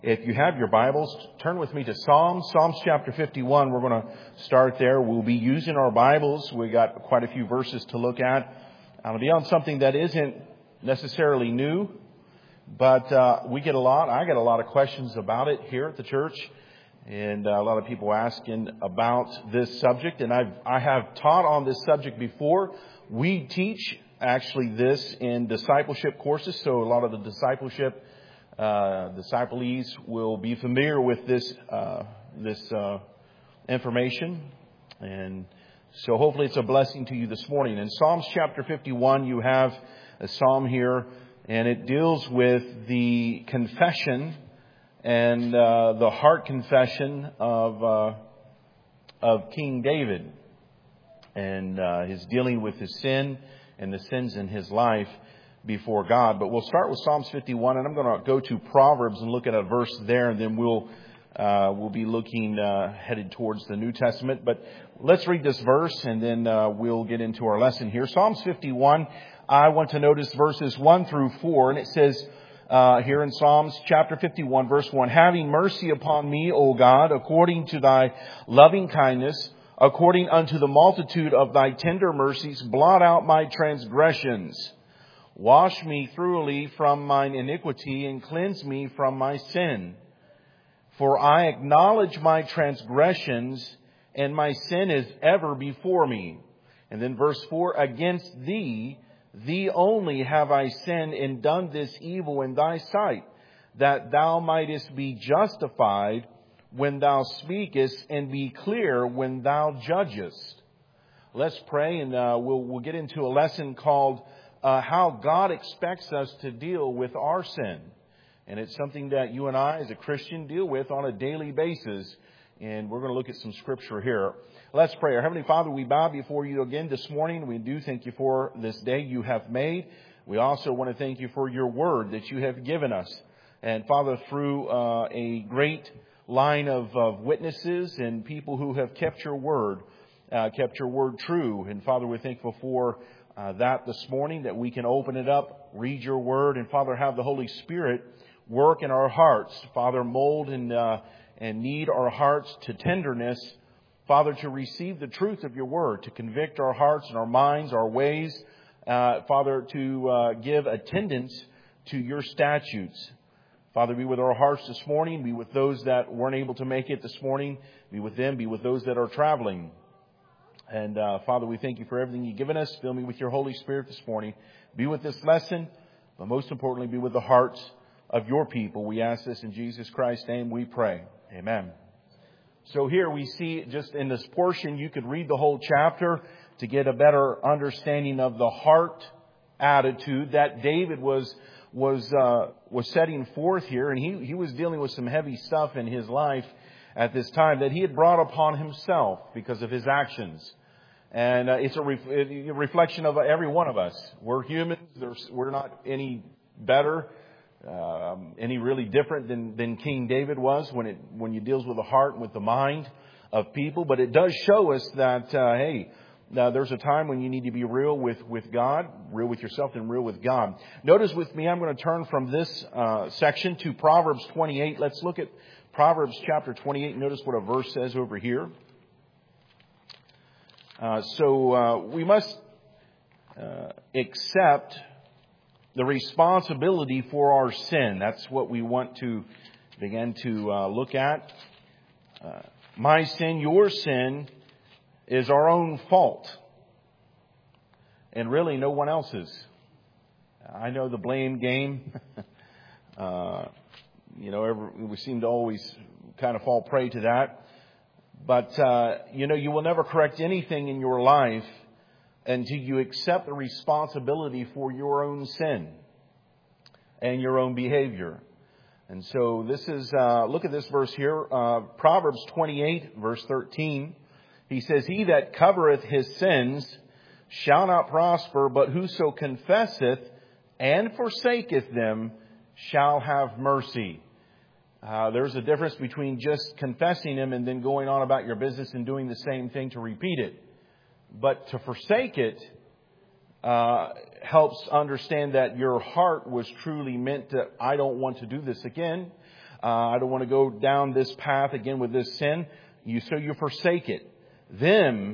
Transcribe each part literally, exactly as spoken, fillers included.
If you have your Bibles, turn with me to Psalms, Psalms chapter fifty-one. We're going to start there. We'll be using our Bibles. We got quite a few verses to look at. I'll be on something that isn't necessarily new, but uh, we get a lot. I get a lot of questions about it here at the church, and uh, a lot of people asking about this subject. And I've I have taught on this subject before. We teach actually this in discipleship courses, so a lot of the discipleship. Uh, disciplees will be familiar with this uh, this uh, information, and so hopefully it's a blessing to you this morning. In Psalms chapter fifty-one, you have a psalm here, and it deals with the confession and uh, the heart confession of uh, of King David, and uh, his dealing with his sin and the sins in his life before God. But we'll start with Psalms fifty-one, and I'm going to go to Proverbs and look at a verse there, and then we'll uh, we'll be looking uh, headed towards the New Testament. But let's read this verse, and then uh, we'll get into our lesson here. Psalms fifty-one. I want to notice verses one through four, and it says uh, here in Psalms chapter fifty-one, verse one: "Having mercy upon me, O God, according to thy loving kindness, according unto the multitude of thy tender mercies, blot out my transgressions. Wash me thoroughly from mine iniquity and cleanse me from my sin. For I acknowledge my transgressions, and my sin is ever before me." And then verse four: "Against thee, thee only have I sinned and done this evil in thy sight, that thou mightest be justified when thou speakest and be clear when thou judgest." Let's pray, and uh, we'll, we'll get into a lesson called Uh, how God expects us to deal with our sin. And it's something that you and I as a Christian deal with on a daily basis. And we're going to look at some scripture here. Let's pray. Our Heavenly Father, we bow before you again this morning. We do thank you for this day you have made. We also want to thank you for your word that you have given us. And Father, through uh, a great line of, of witnesses and people who have kept your word, uh, kept your word true. And Father, we're thankful for Uh, that this morning, that we can open it up, read your word, and Father, have the Holy Spirit work in our hearts. Father, mold and uh, and knead our hearts to tenderness. Father, to receive the truth of your word, to convict our hearts and our minds, our ways. Uh, Father, to uh, give attendance to your statutes. Father, be with our hearts this morning. Be with those that weren't able to make it this morning. Be with them. Be with those that are traveling. And uh, Father, we thank you for everything you've given us. Fill me with your Holy Spirit this morning. Be with this lesson, but most importantly, be with the hearts of your people. We ask this in Jesus Christ's name we pray. Amen. So here we see, just in this portion, you could read the whole chapter to get a better understanding of the heart attitude that David was was uh, was setting forth here. And he, he was dealing with some heavy stuff in his life at this time that he had brought upon himself because of his actions. And uh, it's a, ref- a reflection of every one of us. We're humans. There's, we're not any better, um, any really different than, than King David was when it when you deals with the heart and with the mind of people. But it does show us that, uh, hey, uh, there's a time when you need to be real with, with God, real with yourself, and real with God. Notice with me, I'm going to turn from this uh, section to Proverbs twenty-eight. Let's look at Proverbs chapter twenty-eight. Notice what a verse says over here. Uh, so uh, we must uh, accept the responsibility for our sin. That's what we want to begin to uh, look at. Uh, my sin, your sin, is our own fault, and really no one else's. I know the blame game. uh, you know, every, we seem to always kind of fall prey to that. But, uh, you know, you will never correct anything in your life until you accept the responsibility for your own sin and your own behavior. And so this is, uh, look at this verse here, uh, Proverbs twenty-eight, verse thirteen. He says, "He that covereth his sins shall not prosper, but whoso confesseth and forsaketh them shall have mercy." Uh, there's a difference between just confessing Him and then going on about your business and doing the same thing to repeat it. But to forsake it uh, helps understand that your heart was truly meant to, I don't want to do this again. Uh, I don't want to go down this path again with this sin. You, so you forsake it. Them,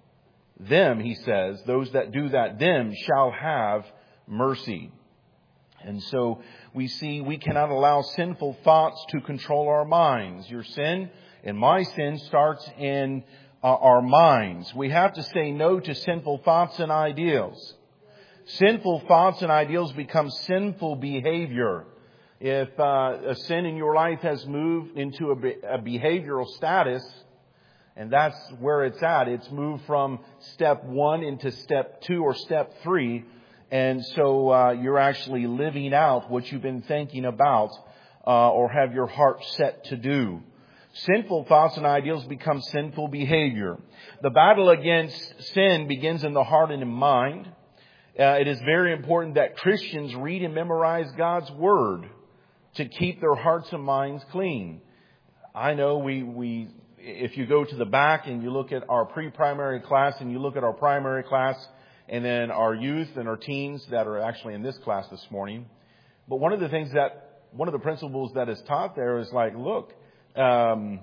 them, he says, those that do that, them shall have mercy. And so we see we cannot allow sinful thoughts to control our minds. Your sin and my sin starts in uh, our minds. We have to say no to sinful thoughts and ideals. Sinful thoughts and ideals become sinful behavior. If uh, a sin in your life has moved into a, be- a behavioral status, and that's where it's at, it's moved from step one into step two or step three. And so uh, you're actually living out what you've been thinking about uh, or have your heart set to do. Sinful thoughts and ideals become sinful behavior. The battle against sin begins in the heart and in mind. Uh, it is very important that Christians read and memorize God's Word to keep their hearts and minds clean. I know we, we, if you go to the back and you look at our pre-primary class and you look at our primary class and then our youth and our teens that are actually in this class this morning. But one of the things that, one of the principles that is taught there is like, look, um,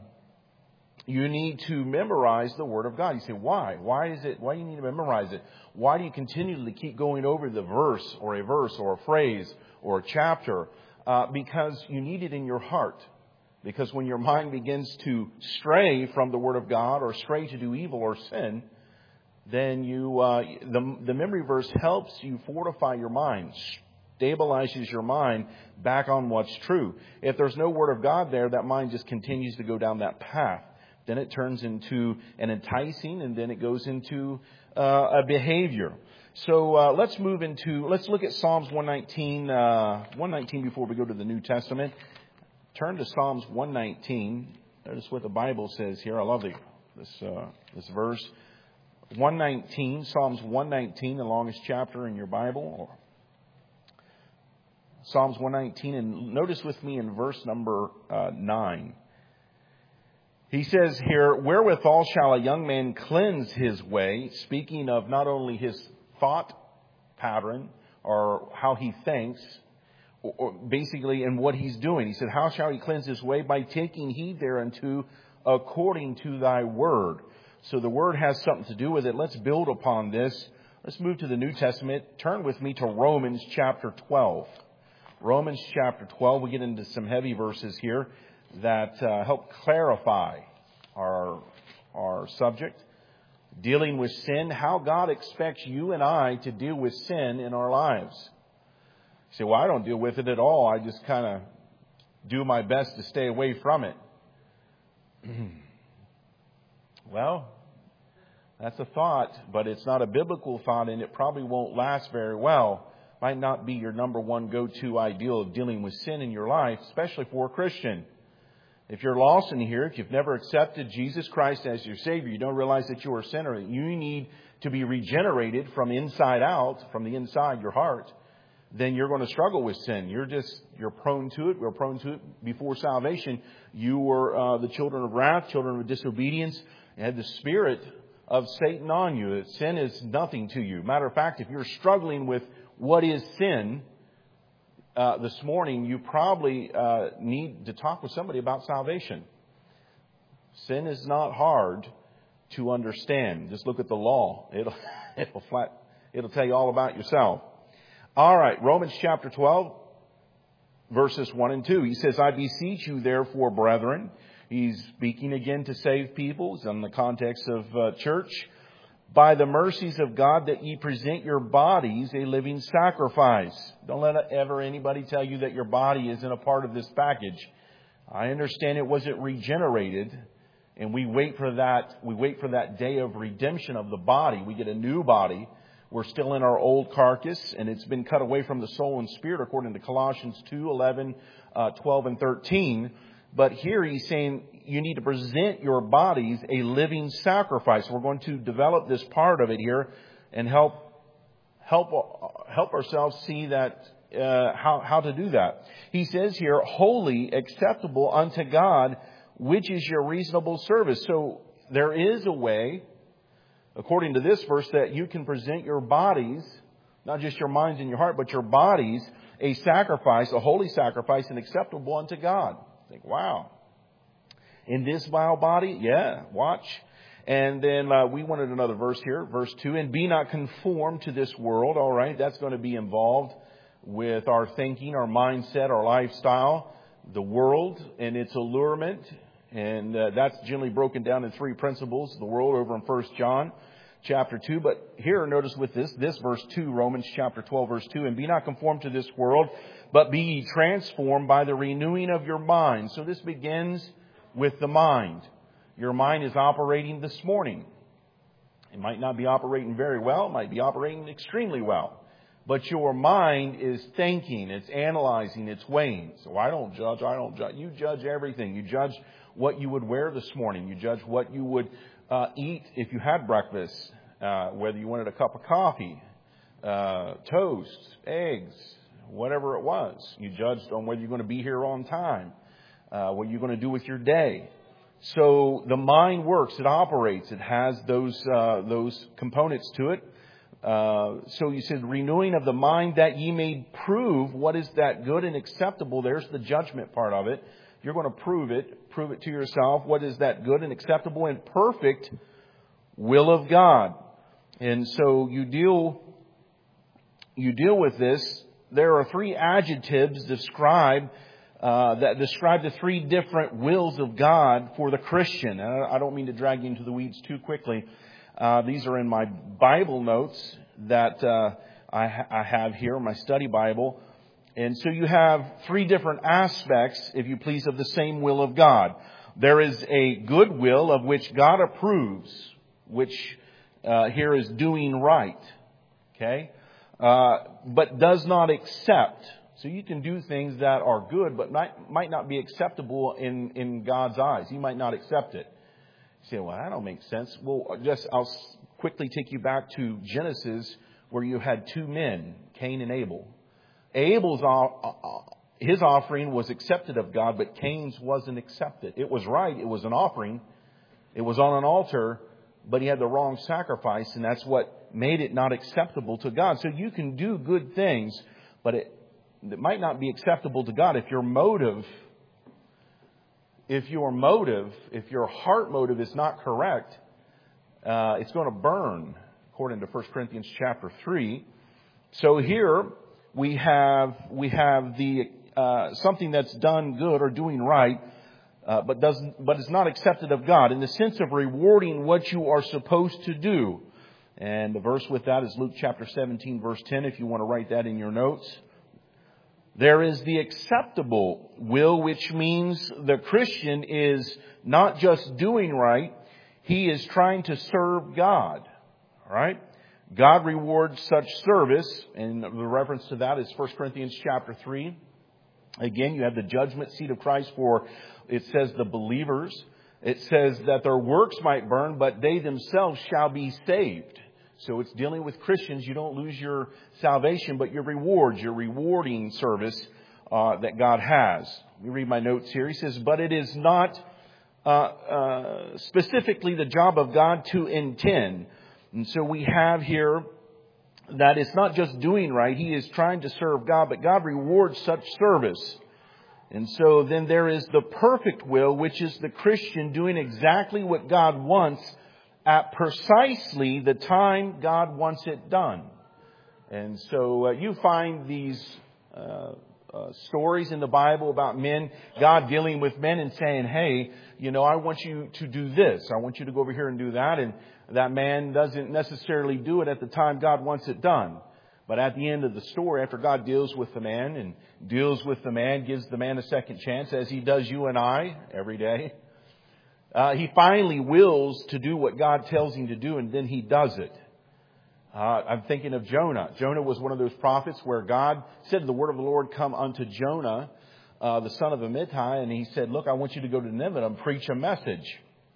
you need to memorize the Word of God. You say, why? Why is it, why do you need to memorize it? Why do you continually keep going over the verse or a verse or a phrase or a chapter? Uh, because you need it in your heart. Because when your mind begins to stray from the Word of God or stray to do evil or sin, then you, uh, the, the memory verse helps you fortify your mind, stabilizes your mind back on what's true. If there's no Word of God there, that mind just continues to go down that path. Then it turns into an enticing, and then it goes into uh, a behavior. So uh, let's move into, let's look at Psalms one nineteen, uh, one nineteen before we go to the New Testament. Turn to Psalms one nineteen. Notice what the Bible says here. I love the, this uh, this verse. one nineteen, Psalms one nineteen, the longest chapter in your Bible. Psalms one nineteen, and notice with me in verse number uh, nine. He says here, wherewithal shall a young man cleanse his way, speaking of not only his thought pattern or how he thinks, or, or basically in what he's doing. He said, how shall he cleanse his way? By taking heed thereunto according to thy word. So the word has something to do with it. Let's build upon this. Let's move to the New Testament. Turn with me to Romans chapter twelve. Romans chapter twelve. We get into some heavy verses here that uh, help clarify our our subject, dealing with sin, how God expects you and I to deal with sin in our lives. You say, well, I don't deal with it at all. I just kind of do my best to stay away from it. Well, that's a thought, but it's not a biblical thought, and it probably won't last very well. Might not be your number one go-to ideal of dealing with sin in your life, especially for a Christian. If you're lost in here, if you've never accepted Jesus Christ as your Savior, you don't realize that you are a sinner, you need to be regenerated from inside out, from the inside, your heart, then you're going to struggle with sin. You're just, you're prone to it. We're prone to it before salvation. You were uh, the children of wrath, children of disobedience, and had the spirit of Satan on you. Sin is nothing to you. Matter of fact, if you're struggling with what is sin, Uh, this morning, you probably uh, need to talk with somebody about salvation. Sin is not hard to understand. Just look at the law. It'll it'll flat it'll tell you all about yourself. All right, Romans chapter twelve, verses one and two. He says, "I beseech you, therefore, brethren." He's speaking again to save people. It's in the context of uh, church. "By the mercies of God, that ye present your bodies a living sacrifice." Don't let ever anybody tell you that your body isn't a part of this package. I understand it wasn't regenerated, and we wait for that. We wait for that day of redemption of the body. We get a new body. We're still in our old carcass, and it's been cut away from the soul and spirit, according to Colossians two, eleven, uh, twelve, and thirteen. But here he's saying you need to present your bodies a living sacrifice. We're going to develop this part of it here and help help help ourselves see that uh, how how to do that. He says here, holy, acceptable unto God, which is your reasonable service. So there is a way, according to this verse, that you can present your bodies, not just your minds and your heart, but your bodies, a sacrifice, a holy sacrifice, and acceptable unto God. Think, wow. In this vile body? Yeah, watch. And then uh, we wanted another verse here, verse two. And be not conformed to this world. All right, that's going to be involved with our thinking, our mindset, our lifestyle, the world and its allurement. And uh, that's generally broken down in three principles. The world over in First John chapter two. But here, notice with this, this verse two, Romans chapter twelve, verse two. And be not conformed to this world, but be ye transformed by the renewing of your mind. So this begins with the mind. Your mind is operating this morning. It might not be operating very well. It might be operating extremely well. But your mind is thinking. It's analyzing. It's weighing. So I don't judge. I don't judge. You judge everything. You judge what you would wear this morning. You judge what you would uh, eat if you had breakfast. Uh, whether you wanted a cup of coffee, uh, toast, eggs, whatever it was. You judged on whether you're going to be here on time. Uh, what you're going to do with your day. So the mind works, it operates, it has those uh, those components to it. Uh, so you said, renewing of the mind that ye may prove what is that good and acceptable. There's the judgment part of it. You're going to prove it, prove it to yourself. What is that good and acceptable and perfect will of God? And so you deal you deal with this. There are three adjectives described. Uh, that describe the three different wills of God for the Christian. And I don't mean to drag you into the weeds too quickly. Uh, these are in my Bible notes that uh, I, ha- I have here, my study Bible. And so you have three different aspects, if you please, of the same will of God. There is a good will of which God approves, which uh, here is doing right. Okay? Uh, but does not accept. So you can do things that are good, but might, might not be acceptable in, in God's eyes. He might not accept it. You say, well, that don't make sense. Well, just I'll quickly take you back to Genesis, where you had two men, Cain and Abel. Abel's his offering was accepted of God, but Cain's wasn't accepted. It was right. It was an offering. It was on an altar, but he had the wrong sacrifice, and that's what made it not acceptable to God. So you can do good things, but it It might not be acceptable to God if your motive, if your motive, if your heart motive is not correct, uh, it's going to burn, according to First Corinthians chapter three. So here we have we have the uh, something that's done good or doing right, uh, but doesn't, but is not accepted of God in the sense of rewarding what you are supposed to do. And the verse with that is Luke chapter seventeen, verse ten. If you want to write that in your notes. There is the acceptable will, which means the Christian is not just doing right. He is trying to serve God. All right? God rewards such service. And the reference to that is First Corinthians chapter three. Again, you have the judgment seat of Christ for, it says, the believers. It says that their works might burn, but they themselves shall be saved. So it's dealing with Christians. You don't lose your salvation, but your rewards, your rewarding service uh, that God has. Let me read my notes here. He says, but it is not uh, uh, specifically the job of God to intend. And so we have here that it's not just doing right. He is trying to serve God, but God rewards such service. And so then there is the perfect will, which is the Christian doing exactly what God wants at precisely the time God wants it done. And so uh, you find these uh, uh, stories in the Bible about men, God dealing with men and saying, hey, you know, I want you to do this. I want you to go over here and do that. And that man doesn't necessarily do it at the time God wants it done. But at the end of the story, after God deals with the man and deals with the man, gives the man a second chance, as He does you and I every day, Uh, he finally wills to do what God tells him to do, and then he does it. Uh, I'm thinking of Jonah. Jonah was one of those prophets where God said, the word of the Lord come unto Jonah, uh, the son of Amittai, and he said, look, I want you to go to Nineveh and preach a message.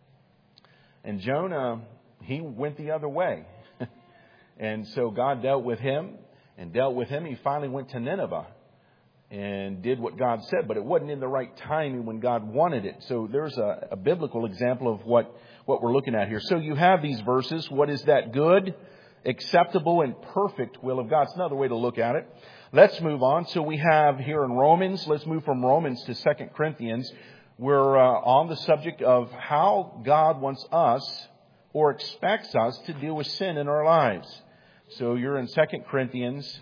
And Jonah, he went the other way. And so God dealt with him and dealt with him. He finally went to Nineveh and did what God said, but it wasn't in the right timing when God wanted it. So there's a, a biblical example of what, what we're looking at here. So you have these verses. What is that good, acceptable, and perfect will of God? It's another way to look at it. Let's move on. So we have here in Romans, let's move from Romans to Second Corinthians. We're uh, on the subject of how God wants us or expects us to deal with sin in our lives. So you're in Second Corinthians,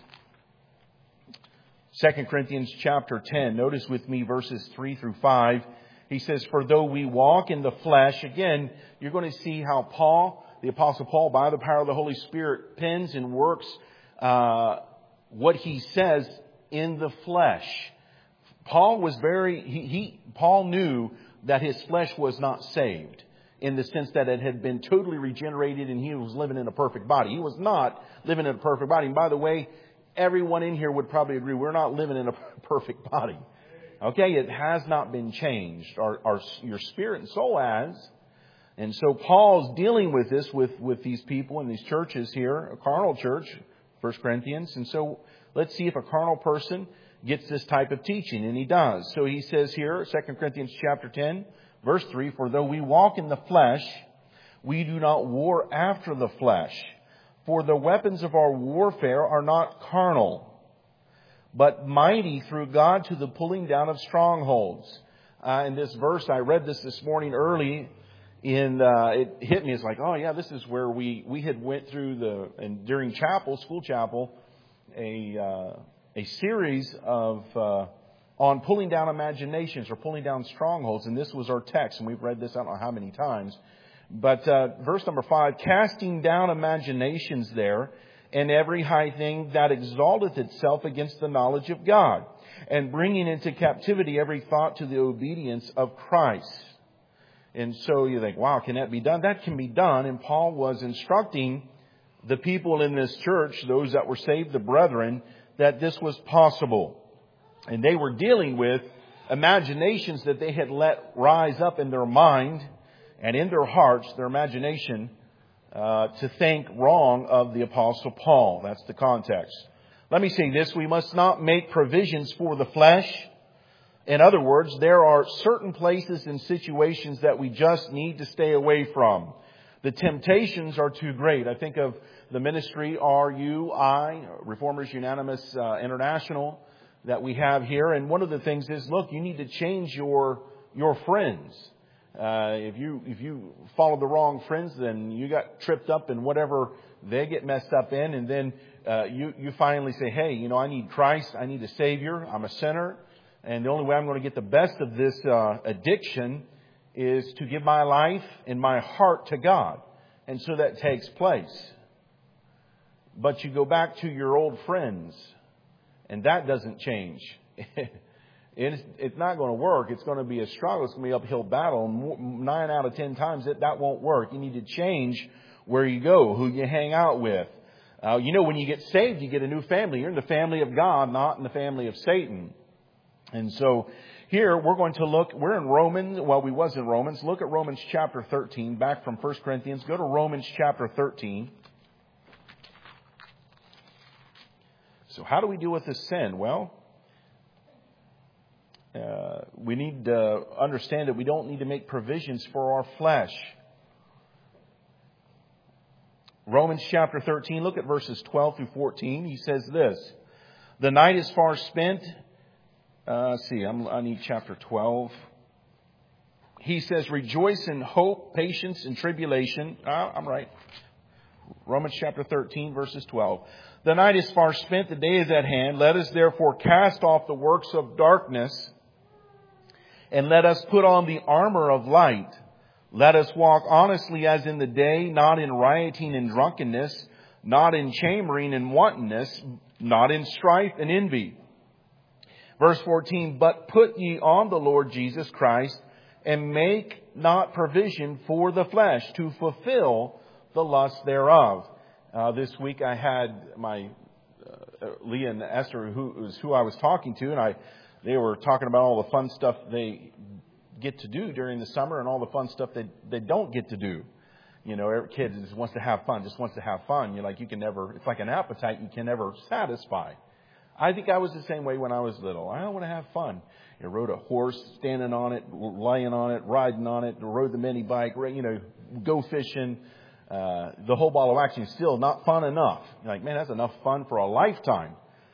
Second Corinthians chapter ten. Notice with me verses three through five. He says, for though we walk in the flesh, again, you're going to see how Paul, the Apostle Paul, by the power of the Holy Spirit, pens and works uh, what he says in the flesh. Paul was very, he, he, Paul knew that his flesh was not saved in the sense that it had been totally regenerated and he was living in a perfect body. He was not living in a perfect body. And by the way, everyone in here would probably agree we're not living in a perfect body. Okay, it has not been changed. Our, our, your spirit and soul has. And so Paul's dealing with this with, with these people in these churches here, a carnal church, First Corinthians. And so let's see if a carnal person gets this type of teaching. And he does. So he says here, Second Corinthians chapter ten, verse three, for though we walk in the flesh, we do not war after the flesh. For the weapons of our warfare are not carnal, but mighty through God to the pulling down of strongholds. Uh, in this verse, I read this this morning early. In uh, it hit me. It's like, oh yeah, this is where we we had went through the and during chapel, school chapel, a uh, a series of uh, on pulling down imaginations or pulling down strongholds, and this was our text, and we've read this I don't know how many times. But uh, verse number five, casting down imaginations there, and every high thing that exalteth itself against the knowledge of God, and bringing into captivity every thought to the obedience of Christ. And so you think, wow, can that be done? That can be done. And Paul was instructing the people in this church, those that were saved, the brethren, that this was possible. And they were dealing with imaginations that they had let rise up in their mind and in their hearts, their imagination, uh, to think wrong of the Apostle Paul. That's the context. Let me say this. We must not make provisions for the flesh. In other words, there are certain places and situations that we just need to stay away from. The temptations are too great. I think of the ministry R U I, Reformers Unanimous uh, International, that we have here. And one of the things is, look, you need to change your your friends. Uh, if you if you follow the wrong friends, then you got tripped up in whatever they get messed up in. And then uh, you, you finally say, hey, you know, I need Christ. I need a Savior. I'm a sinner. And the only way I'm going to get the best of this uh, addiction is to give my life and my heart to God. And so that takes place. But you go back to your old friends, and that doesn't change. it's, it's not going to work. It's going to be a struggle. It's going to be an uphill battle. And nine out of ten times it, that won't work. You need to change where you go, who you hang out with. Uh, you know, when you get saved, you get a new family. You're in the family of God, not in the family of Satan. And so here we're going to look, we're in Romans, well, we was in Romans. Look at Romans chapter thirteen, back from First Corinthians. Go to Romans chapter thirteen. So how do we deal with this sin? Well, uh, we need to understand that we don't need to make provisions for our flesh. Romans chapter thirteen, look at verses twelve through fourteen. He says this, the night is far spent. Uh, let's see, I'm, I need chapter twelve. He says, rejoice in hope, patience, and tribulation. Uh, I'm right. Romans chapter thirteen, verses twelve. The night is far spent, the day is at hand. Let us therefore cast off the works of darkness, and let us put on the armor of light. Let us walk honestly as in the day, not in rioting and drunkenness, not in chambering and wantonness, not in strife and envy. Verse fourteen, but put ye on the Lord Jesus Christ, and make not provision for the flesh to fulfill the lust thereof. Uh, this week I had my uh, Leah and Esther, who was who I was talking to, and I they were talking about all the fun stuff they get to do during the summer and all the fun stuff they they don't get to do. You know, every kid just wants to have fun, just wants to have fun. You're like you can never. It's like an appetite you can never satisfy. I think I was the same way when I was little. I want to have fun. I rode a horse, standing on it, laying on it, riding on it, rode the mini bike, you know, go fishing. Uh, the whole ball of wax is still not fun enough. You're like, man, that's enough fun for a lifetime.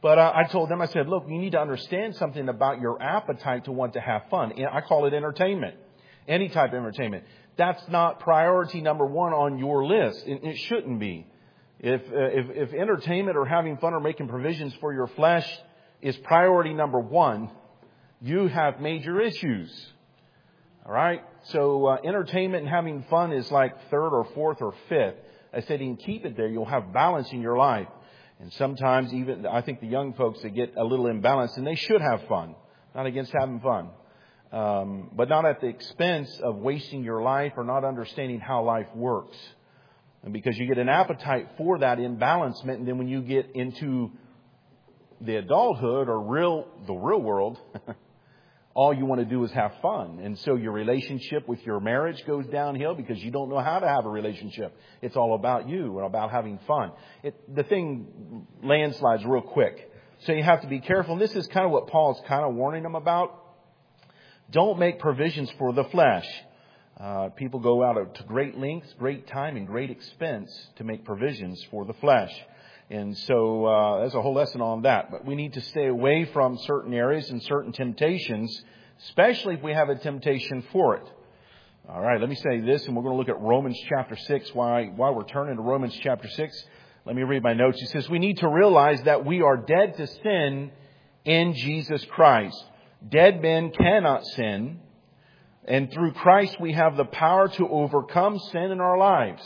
But uh, I told them, I said, look, you need to understand something about your appetite to want to have fun. I call it entertainment. Any type of entertainment. That's not priority number one on your list. It, it shouldn't be. If, uh, if, if entertainment or having fun or making provisions for your flesh is priority number one, you have major issues. All right? So uh, entertainment and having fun is like third or fourth or fifth. I said, you can keep it there. You'll have balance in your life. And sometimes even, I think the young folks, they get a little imbalanced, and they should have fun. Not against having fun. Um, but not at the expense of wasting your life or not understanding how life works. And because you get an appetite for that imbalancement, and then when you get into the adulthood or real, the real world, all you want to do is have fun. And so your relationship with your marriage goes downhill because you don't know how to have a relationship. It's all about you and about having fun. It, the thing landslides real quick. So you have to be careful. And this is kind of what Paul's kind of warning them about. Don't make provisions for the flesh. Uh, people go out to great lengths, great time, and great expense to make provisions for the flesh. And so uh, there's a whole lesson on that. But we need to stay away from certain areas and certain temptations, especially if we have a temptation for it. All right, let me say this, and we're going to look at Romans chapter six. While, while we're turning to Romans chapter six, let me read my notes. He says, we need to realize that we are dead to sin in Jesus Christ. Dead men cannot sin. And through Christ, we have the power to overcome sin in our lives.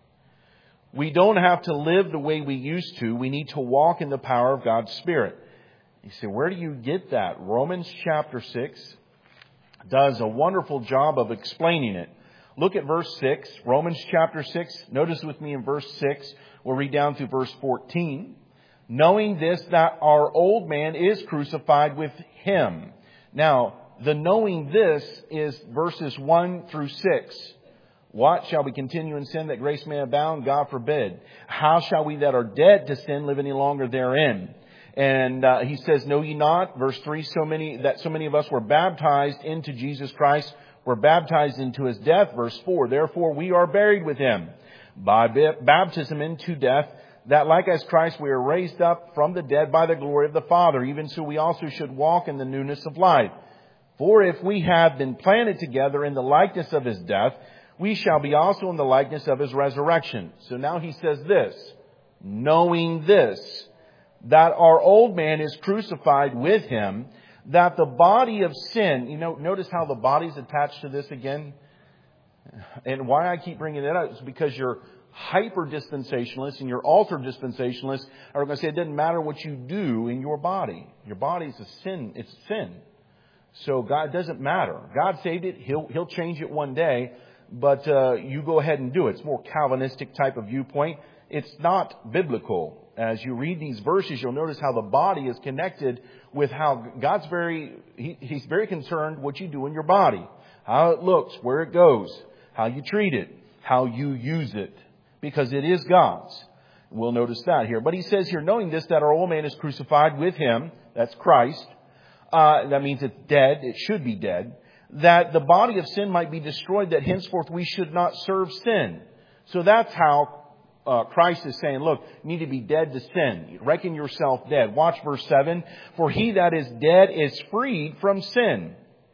We don't have to live the way we used to. We need to walk in the power of God's Spirit. You say, where do you get that? Romans chapter six does a wonderful job of explaining it. Look at verse six. Romans chapter six. Notice with me in verse six. We'll read down through verse fourteen. Knowing this, that our old man is crucified with him. Now, the knowing this is verses one through six. What? Shall we continue in sin that grace may abound? God forbid. How shall we that are dead to sin live any longer therein? And uh, he says, know ye not, verse three, so many that so many of us were baptized into Jesus Christ, were baptized into his death. Verse four, therefore we are buried with him by baptism into death, that like as Christ we are raised up from the dead by the glory of the Father. Even so we also should walk in the newness of life. For if we have been planted together in the likeness of his death, we shall be also in the likeness of his resurrection. So now he says this, knowing this, that our old man is crucified with him, that the body of sin, you know, notice how the body's attached to this again. And why I keep bringing it up is because you're hyper-dispensationalists and your ultra-dispensationalists are going to say it doesn't matter what you do in your body. Your body is a sin. It's sin. So God doesn't matter. God saved it. He'll, he'll change it one day. But uh, you go ahead and do it. It's more Calvinistic type of viewpoint. It's not biblical. As you read these verses, you'll notice how the body is connected with how God's very, he, He's very concerned what you do in your body. How it looks, where it goes, how you treat it, how you use it. Because it is God's. We'll notice that here. But he says here, knowing this, that our old man is crucified with him. That's Christ. Uh, that means it's dead. It should be dead. That the body of sin might be destroyed, that henceforth we should not serve sin. So that's how uh, Christ is saying, look, you need to be dead to sin. Reckon yourself dead. Watch verse seven. For he that is dead is freed from sin.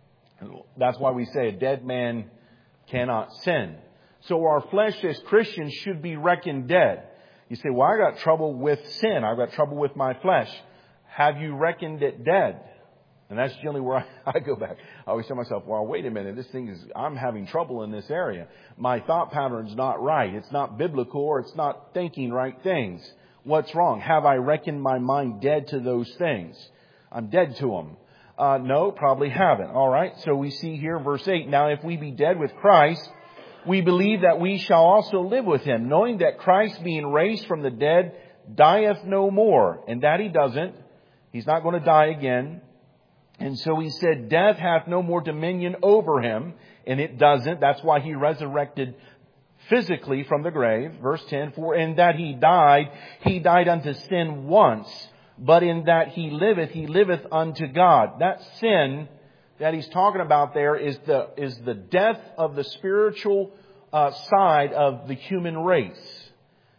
That's why we say a dead man cannot sin. So our flesh as Christians should be reckoned dead. You say, well, I got trouble with sin. I've got trouble with my flesh. Have you reckoned it dead? And that's generally where I, I go back. I always tell myself, well, wait a minute. This thing is, I'm having trouble in this area. My thought pattern's not right. It's not biblical, or it's not thinking right things. What's wrong? Have I reckoned my mind dead to those things? I'm dead to them. Uh, no, probably haven't. All right. So we see here verse eight. Now, if we be dead with Christ, we believe that we shall also live with him, knowing that Christ, being raised from the dead, dieth no more. And that he doesn't. He's not going to die again. And so he said, death hath no more dominion over him. And it doesn't. That's why he resurrected physically from the grave. Verse ten, for in that he died, he died unto sin once. But in that he liveth, he liveth unto God. That sin that he's talking about there is the is the death of the spiritual uh, side of the human race.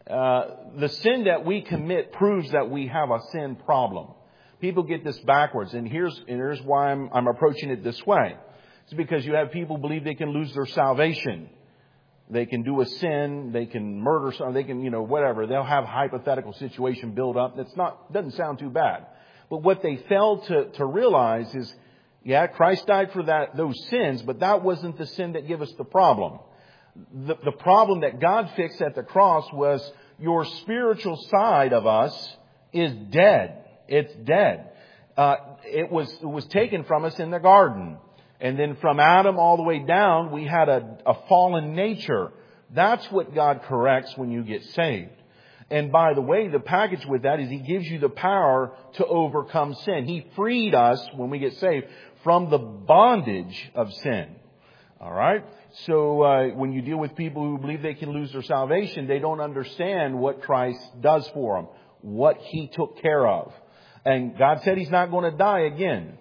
uh, the sin that we commit proves that we have a sin problem. People get this backwards, and here's and here's why I'm, I'm approaching it this way. It's because you have people believe they can lose their salvation. They can do a sin, they can murder someone, they can, you know, whatever. They'll have a hypothetical situation build up that's not, doesn't sound too bad. But what they fail to, to realize is, yeah, Christ died for that, those sins, but that wasn't the sin that gave us the problem. The, the problem that God fixed at the cross was your spiritual side of us is dead. It's dead. Uh, it was, it was taken from us in the garden. And then from Adam all the way down, we had a, a fallen nature. That's what God corrects when you get saved. And by the way, the package with that is He gives you the power to overcome sin. He freed us, when we get saved, from the bondage of sin. All right? So uh, when you deal with people who believe they can lose their salvation, they don't understand what Christ does for them, what He took care of. And God said He's not going to die again.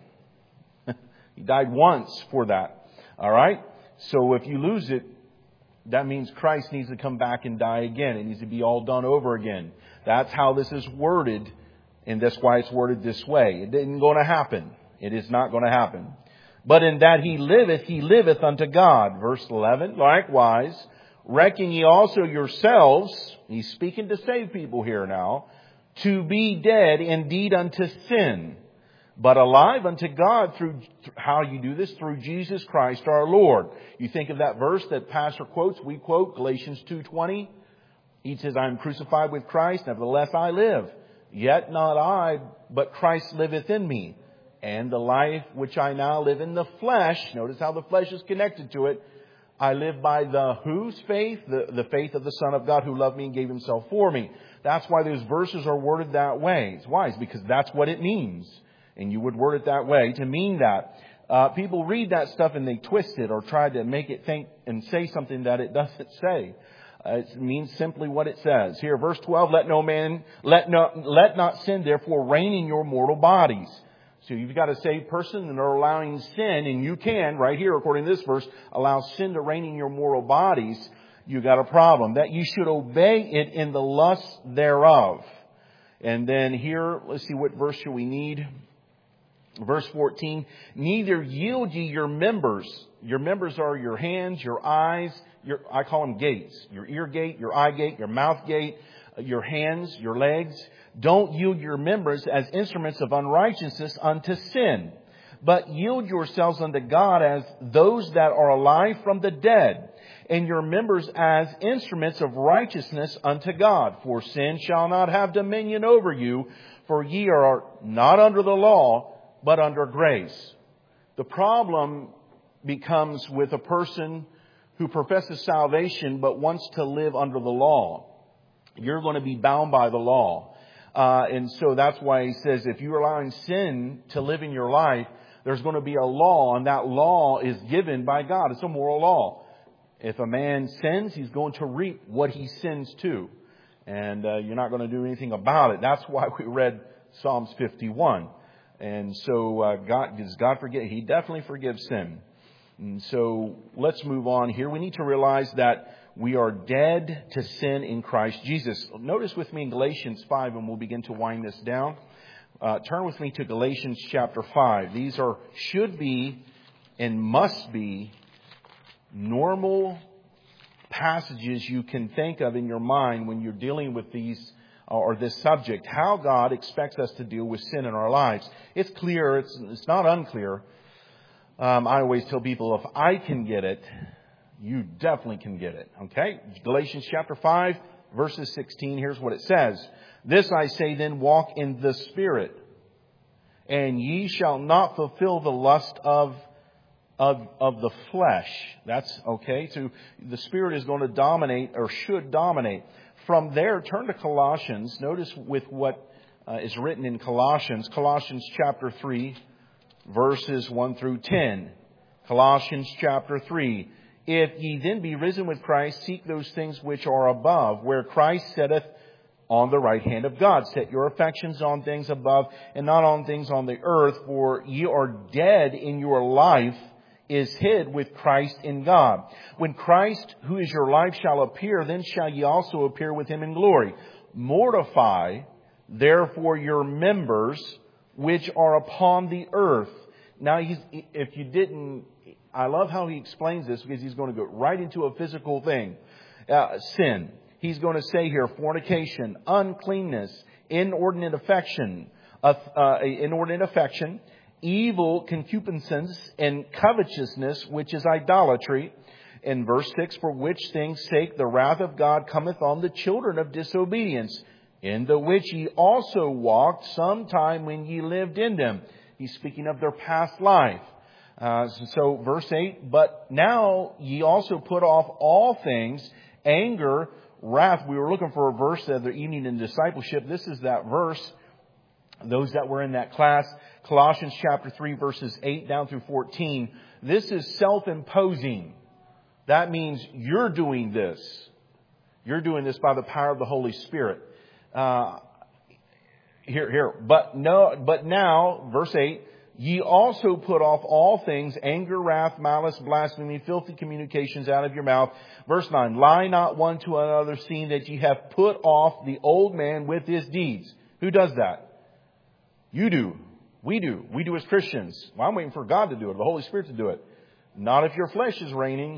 He died once for that. All right? So if you lose it, that means Christ needs to come back and die again. It needs to be all done over again. That's how this is worded, and that's why it's worded this way. It isn't going to happen. It is not going to happen. But in that He liveth, He liveth unto God. Verse eleven, likewise, reckon ye also yourselves, He's speaking to save people here now, to be dead indeed unto sin, but alive unto God through, how you do this? Through Jesus Christ our Lord. You think of that verse that Pastor quotes, we quote, Galatians two twenty. He says, I am crucified with Christ, nevertheless I live. Yet not I, but Christ liveth in me. And the life which I now live in the flesh, notice how the flesh is connected to it. I live by the whose faith? The, the faith of the Son of God who loved me and gave Himself for me. That's why those verses are worded that way. Why? It's because that's what it means. And you would word it that way to mean that. Uh, people read that stuff and they twist it or try to make it think and say something that it doesn't say. Uh, it means simply what it says. Here, verse twelve, let no man, let no, let not sin therefore reign in your mortal bodies. So you've got a saved person and they're allowing sin, and you can, right here, according to this verse, allow sin to reign in your mortal bodies. You got a problem. That you should obey it in the lust thereof. And then here, let's see, what verse should we need? Verse fourteen, neither yield ye your members. Your members are your hands, your eyes, your, I call them gates. Your ear gate, your eye gate, your mouth gate, your hands, your legs. Don't yield your members as instruments of unrighteousness unto sin, but yield yourselves unto God as those that are alive from the dead, and your members as instruments of righteousness unto God. For sin shall not have dominion over you, for ye are not under the law, but under grace. The problem becomes with a person who professes salvation but wants to live under the law. You're going to be bound by the law. Uh, and so that's why he says if you're allowing sin to live in your life, there's going to be a law, and that law is given by God. It's a moral law. If a man sins, he's going to reap what he sins to. And uh, you're not going to do anything about it. That's why we read Psalms fifty-one. And so uh, God, does God forget? He definitely forgives sin. And so let's move on here. We need to realize that we are dead to sin in Christ Jesus. Notice with me in Galatians five, and we'll begin to wind this down. Uh, turn with me to Galatians chapter five. These are, should be, and must be normal passages you can think of in your mind when you're dealing with these or this subject, how God expects us to deal with sin in our lives. It's clear. It's, it's not unclear. Um, I always tell people, if I can get it, you definitely can get it. Okay? Galatians chapter five, verses sixteen. Here's what it says. This I say then, walk in the Spirit, and ye shall not fulfill the lust of Of, of the flesh. That's okay. So the Spirit is going to dominate, or should dominate. From there, turn to Colossians. Notice with what uh, is written in Colossians. Colossians chapter three, verses one through ten. Colossians chapter three. If ye then be risen with Christ, seek those things which are above, where Christ sitteth on the right hand of God. Set your affections on things above, and not on things on the earth, for ye are dead in your life, is hid with Christ in God. When Christ, who is your life, shall appear, then shall ye also appear with him in glory. Mortify, therefore, your members which are upon the earth. Now, he's, if you didn't, I love how he explains this, because he's going to go right into a physical thing. Uh, sin. He's going to say here, fornication, uncleanness, inordinate affection, uh, uh, inordinate affection, evil concupiscence, and covetousness, which is idolatry. In verse six, for which things sake the wrath of God cometh on the children of disobedience, in the which ye also walked sometime when ye lived in them. He's speaking of their past life. Uh, so verse eight, but now ye also put off all things, anger, wrath. We were looking for a verse the other evening in discipleship. This is that verse. Those that were in that class, Colossians chapter three, verses eight down through fourteen. This is self-imposing. That means you're doing this. You're doing this by the power of the Holy Spirit. Uh, here, here. But no, but now, verse eight, ye also put off all things, anger, wrath, malice, blasphemy, filthy communications out of your mouth. Verse nine, lie not one to another, seeing that ye have put off the old man with his deeds. Who does that? You do. We do. We do as Christians. Well, I'm waiting for God to do it, the Holy Spirit to do it. Not if your flesh is reigning.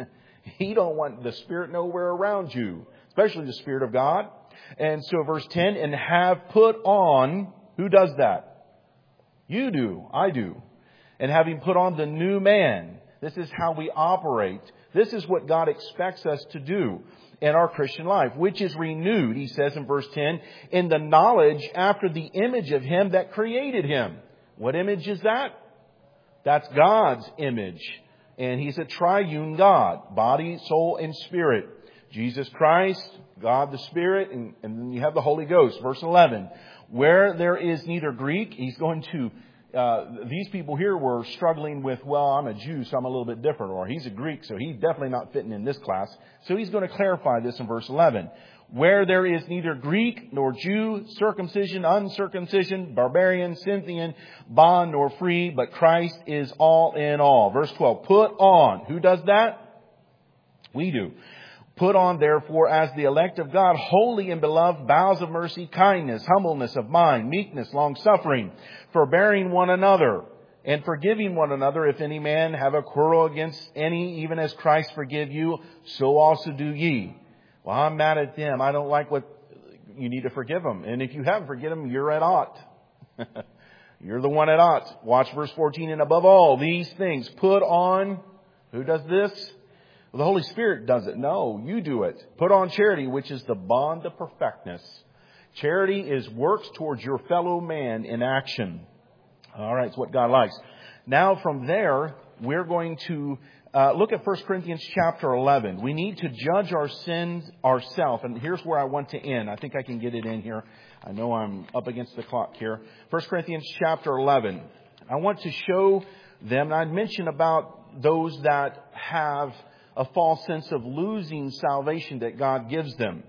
He don't want the Spirit nowhere around you, especially the Spirit of God. And so verse ten, and have put on, who does that? You do. I do. And having put on the new man. This is how we operate. This is what God expects us to do in our Christian life, which is renewed, he says in verse ten, in the knowledge after the image of him that created him. What image is that? That's God's image. And he's a triune God, body, soul, and spirit. Jesus Christ, God the Spirit, and, and then you have the Holy Ghost. Verse eleven, where there is neither Greek, he's going to Uh, these people here were struggling with, well, I'm a Jew, so I'm a little bit different. Or he's a Greek, so he's definitely not fitting in this class. So he's going to clarify this in verse eleven. Where there is neither Greek nor Jew, circumcision, uncircumcision, barbarian, Scythian, bond nor free, but Christ is all in all. Verse twelve, put on. Who does that? We do. Put on, therefore, as the elect of God, holy and beloved, bowels of mercy, kindness, humbleness of mind, meekness, long-suffering, forbearing one another, and forgiving one another. If any man have a quarrel against any, even as Christ forgive you, so also do ye. Well, I'm mad at them. I don't like what... You need to forgive them. And if you haven't forgiven them, you're at ought. You're the one at ought. Watch verse fourteen. And above all these things, put on... Who does this? Well, the Holy Spirit does it. No, you do it. Put on charity, which is the bond of perfectness. Charity is works towards your fellow man in action. All right, it's what God likes. Now from there, we're going to uh, look at First Corinthians chapter eleven. We need to judge our sins ourselves. And here's where I want to end. I think I can get it in here. I know I'm up against the clock here. First Corinthians chapter eleven. I want to show them, and I'd mention about those that have a false sense of losing salvation that God gives them.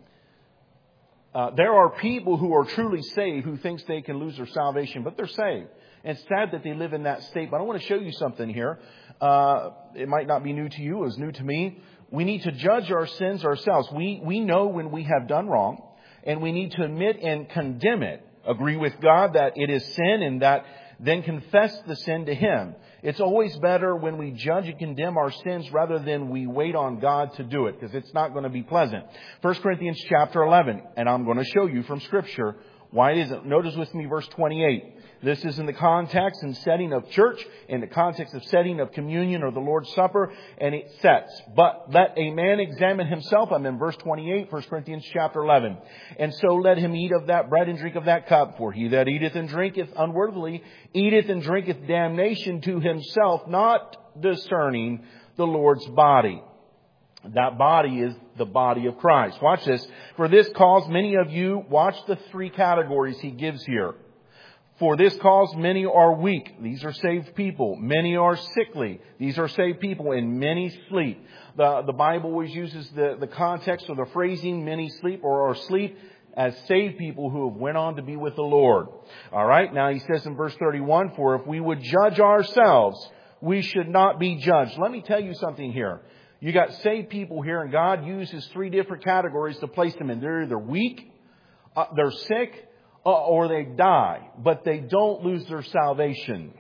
Uh, there are people who are truly saved who thinks they can lose their salvation, but they're saved. And it's sad that they live in that state. But I want to show you something here. Uh, it might not be new to you. It was new to me. We need to judge our sins ourselves. We, we know when we have done wrong, and we need to admit and condemn it. Agree with God that it is sin, and that then confess the sin to Him. It's always better when we judge and condemn our sins rather than we wait on God to do it, because it's not going to be pleasant. First Corinthians chapter eleven, and I'm going to show you from Scripture why it isn't. Notice with me verse twenty-eight. This is in the context and setting of church, in the context of setting of communion or the Lord's Supper, and it sets, but let a man examine himself. I'm in verse twenty-eight, First Corinthians chapter eleven. And so let him eat of that bread and drink of that cup. For he that eateth and drinketh unworthily eateth and drinketh damnation to himself, not discerning the Lord's body. That body is the body of Christ. Watch this. For this cause many of you, watch the three categories he gives here. For this cause many are weak. These are saved people. Many are sickly. These are saved people. And many sleep. The, the Bible always uses the, the context or the phrasing, many sleep or are asleep, as saved people who have went on to be with the Lord. All right. Now he says in verse thirty-one, for if we would judge ourselves, we should not be judged. Let me tell you something here. You got saved people here, and God uses three different categories to place them in. They're either weak, uh, they're sick, uh, or they die. But they don't lose their salvation.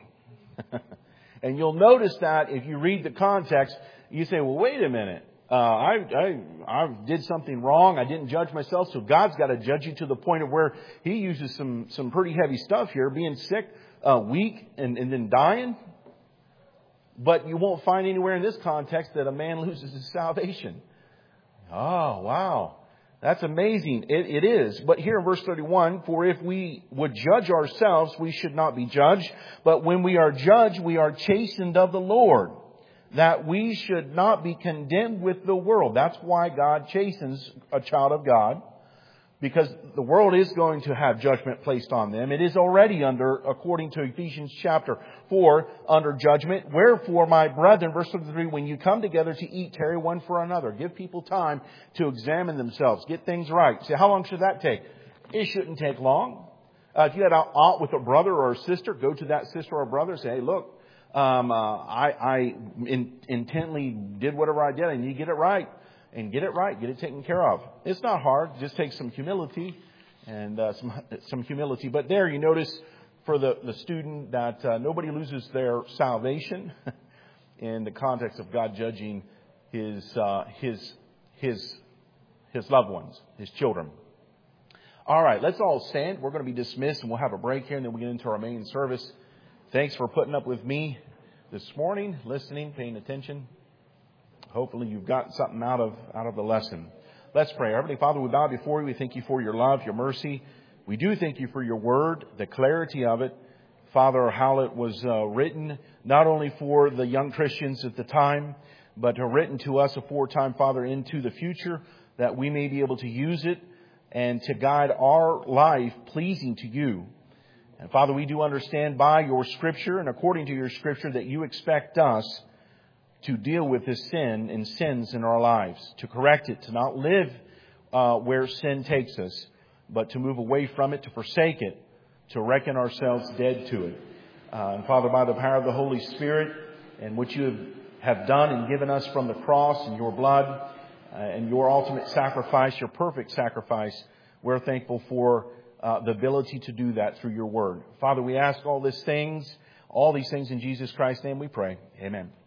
And you'll notice that if you read the context, you say, well, wait a minute. Uh, I, I, I did something wrong. I didn't judge myself. So God's got to judge you to the point of where He uses some, some pretty heavy stuff here. Being sick, uh, weak, and, and then dying. But you won't find anywhere in this context that a man loses his salvation. Oh, wow. That's amazing. It, it is. But here in verse thirty-one, for if we would judge ourselves, we should not be judged. But when we are judged, we are chastened of the Lord, that we should not be condemned with the world. That's why God chastens a child of God. Because the world is going to have judgment placed on them. It is already under, according to Ephesians chapter four, under judgment. Wherefore, my brethren, verse thirty-three, when you come together to eat, tarry one for another. Give people time to examine themselves. Get things right. See, how long should that take? It shouldn't take long. Uh, if you had out with a brother or a sister, go to that sister or brother and say, hey, look, um, uh, I, I in, intently did whatever I did. I need to get it right. And get it right, get it taken care of. It's not hard. It just takes some humility and uh, some some humility. But there, you notice for the, the student that uh, nobody loses their salvation in the context of God judging his uh, his his his loved ones, his children. All right, let's all stand. We're going to be dismissed, and we'll have a break here, and then we get into our main service. Thanks for putting up with me this morning, listening, paying attention. Hopefully you've got something out of out of the lesson. Let's pray. Heavenly Father, we bow before you. We thank you for your love, your mercy. We do thank you for your word, the clarity of it. Father, how it was uh, written, not only for the young Christians at the time, but uh, written to us aforetime, Father, into the future, that we may be able to use it and to guide our life pleasing to you. And Father, we do understand by your Scripture and according to your Scripture that you expect us to deal with this sin and sins in our lives, to correct it, to not live uh, where sin takes us, but to move away from it, to forsake it, to reckon ourselves dead to it. Uh, and Father, by the power of the Holy Spirit and what you have, have done and given us from the cross and your blood uh, and your ultimate sacrifice, your perfect sacrifice, we're thankful for uh, the ability to do that through your word. Father, we ask all these things, all these things in Jesus Christ's name we pray. Amen.